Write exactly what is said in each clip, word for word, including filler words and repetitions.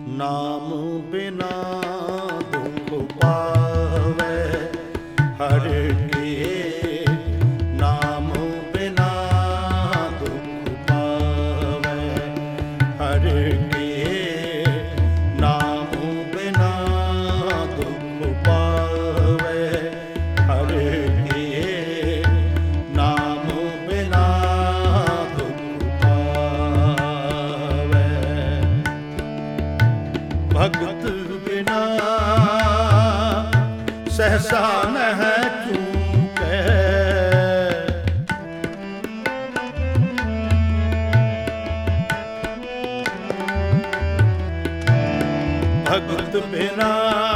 ਨਾਮ ਬਿਨਾ ਦੁਖ ਪਾਵੈ ਹਰ ਕੇ, ਨਾਮ ਬਿਨਾ ਦੁਖ ਪਾਵੈ ਹਰ ਕੇ, ਨਾਮ ਬਿਨਾ ਦੁਖ ਪਾਵੈ ਹਰ ਕੇ, ਨਾਮ ਬਿਨਾ ਦੁਖ ਪਾਵੈ। ਭਗਤ ਬਿਨਾ ਸਹਸਾ ਨਹਿ ਚੂਕੈ, ਭਗਤ ਬਿਨਾ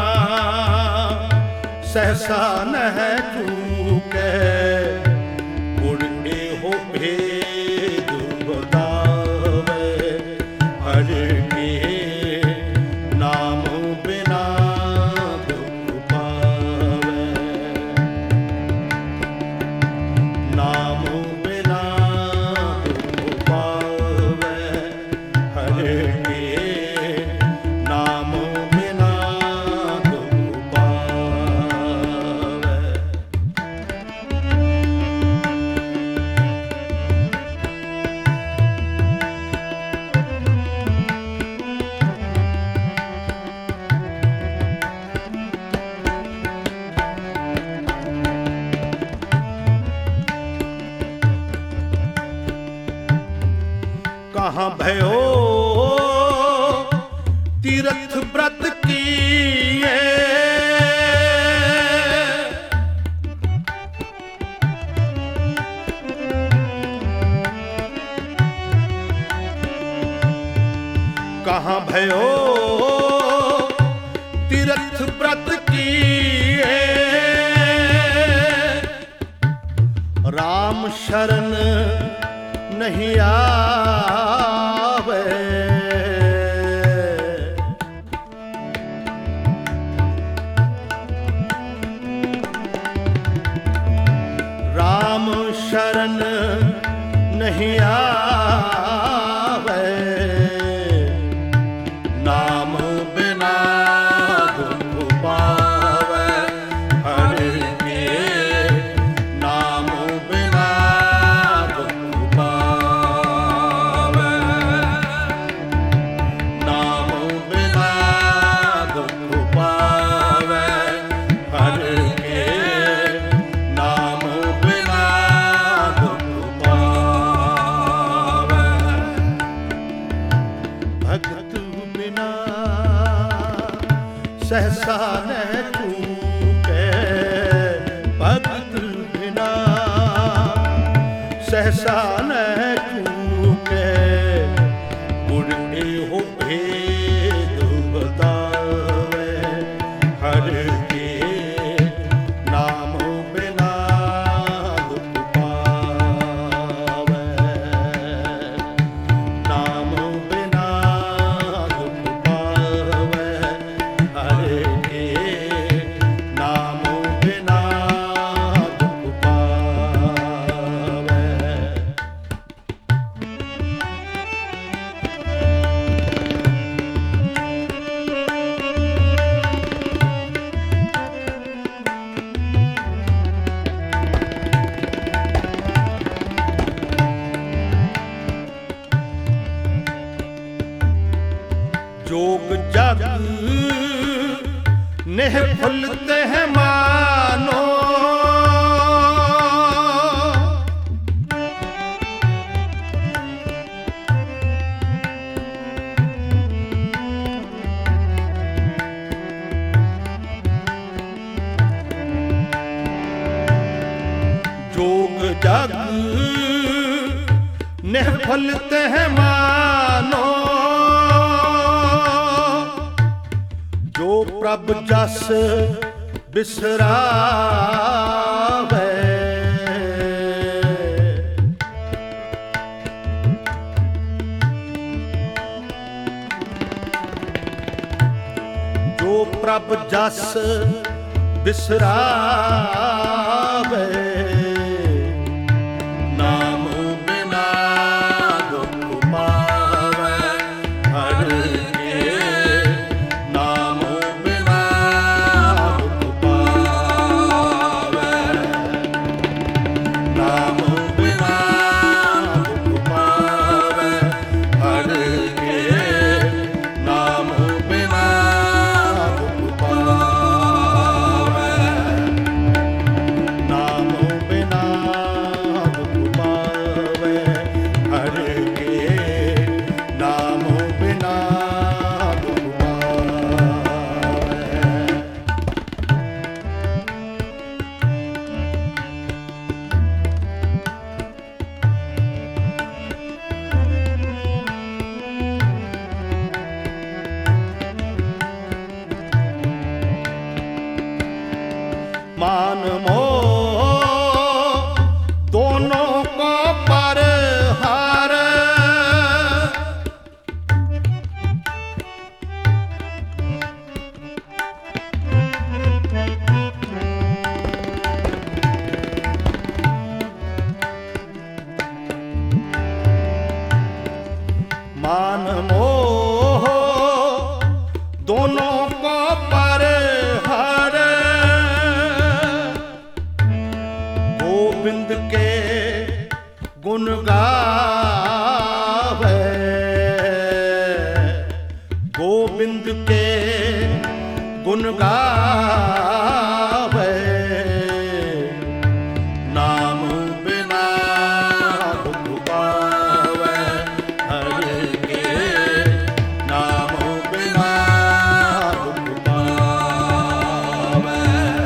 ਸਹਸਾ ਨਹਿ ਚੂਕੈ, ਗੁਣ ਇਹੋ ਭੇਦ ਬਤਾਵੈ ਹਰ ਕੇ, ਨਾਮ ਬਿਨਾ ਦੁਖ ਪਾਵੈ, ਨਾਮ ਬਿਨਾ ਦੁਖ ਪਾਵੈ ਹਰ ਕੇ, ਨਾਮ ਬਿਨਾ ਦੁਖ ਪਾਵੈ। कहाँ भयो तीर्थ व्रत किए, कहाँ भयो तीर्थ व्रत किए, राम शरण नहीं आवे, राम शरण नहीं आवे, नाम बिना दुख पावै हर के, नाम बिना दुख पावै, नाम बिना दुख पावै हर के, नाम बिना दुख पावै। भगत बिना सहसा न चूकै, भगत बिना सहसा न चूकै, गुण एहो भेद बतावै हर के, नाम बिना दुख पावै, नाम बिना दुख पावै हर के, नाम बिना दुख पावै। जोग जग नेह फुलते हैं मानो, जोग जग नेह फुलते हैं मानो, जो प्रभ जस बिसरावै, जो प्रभ जस बिसरावै, नाम बिना दुख पावै हर के, दुख पावै। मान मोह दोनों को पर हार, मान मोह दोनों को पर हार, गोविंद के गुण गावे, गोविंद के गुण गावे, नाम बिना दुख पावे। हरि के नाम बिना दुख पावे,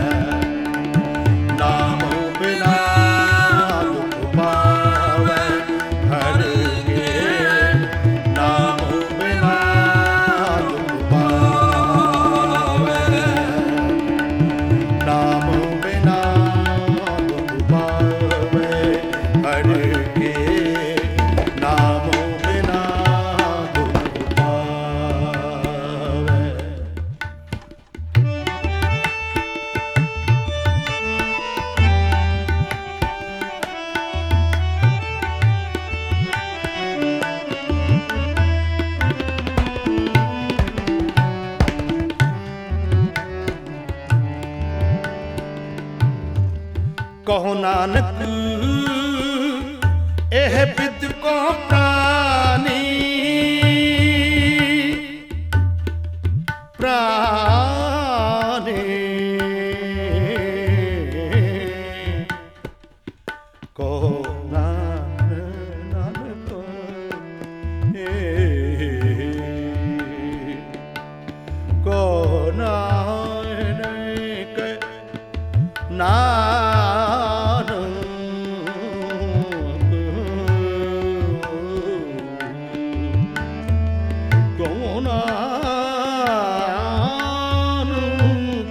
नाम बिना दुख पावे। हरि के नाम बिना दुख पावे, नाम बिना दुख पावे। हरि के नाम बिना दुख पावे। कहो नानक एह बिद को प्राणी, प्राणी कहो नानक ए कहो नानक नानक कहो नानक,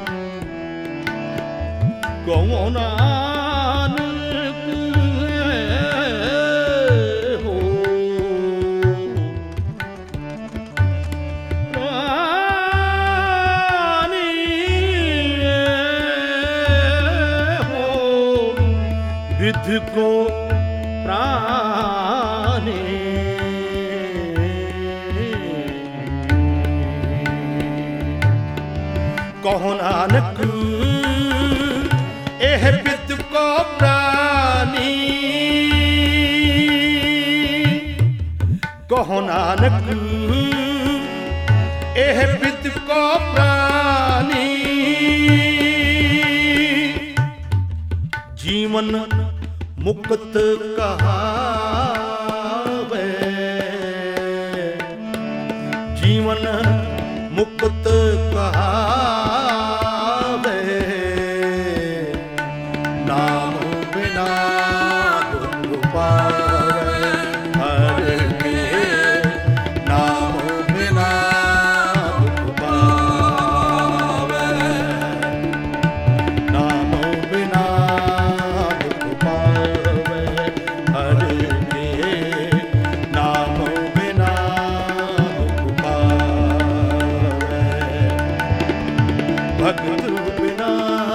कहो नानक हो प्राणी हो विध को प्राणी। कहो नानक एह बिद को प्राणी, कहो नानक एह बिद को प्राणी। जीवन मुक्त कहावे, जीवन मुक्त कहावे, नाम बिना दुख पावे। हरि के नाम बिना दुख पावे, नाम बिना दुख पावे। हरि के नाम बिना दुख पावे। भक्त बिना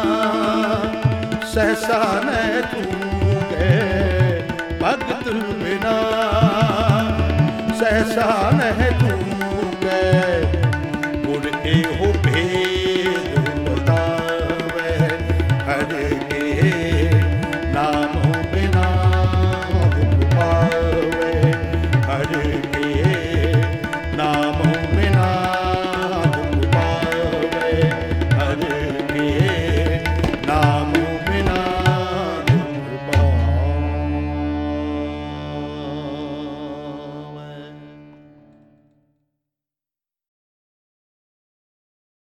सहसा न चूके, भक्त बिना सहसा न